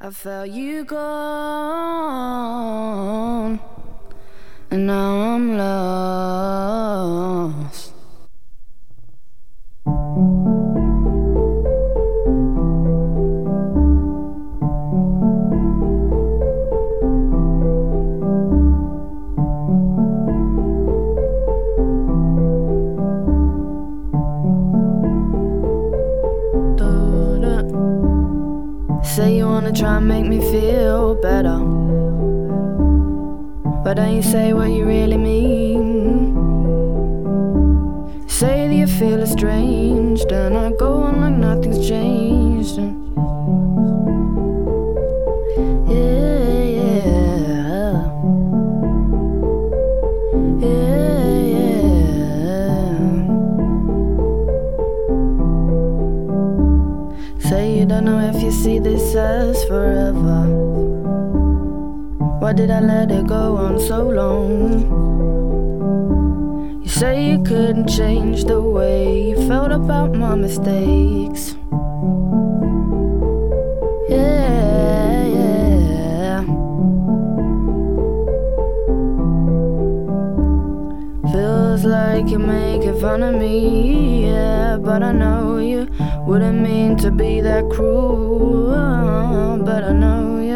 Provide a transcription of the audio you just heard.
I felt you gone, and now I'm lost. Say you wanna try and make me feel better, but then you say what you really mean. Say that you feel estranged, and I go on like nothing's changed. Say you don't know if you see this as forever. Why did I let it go on so long? You say you couldn't change the way you felt about my mistakes. Yeah. Feels like you're making fun of me, yeah, but I know you wouldn't mean to be that cruel, but I know you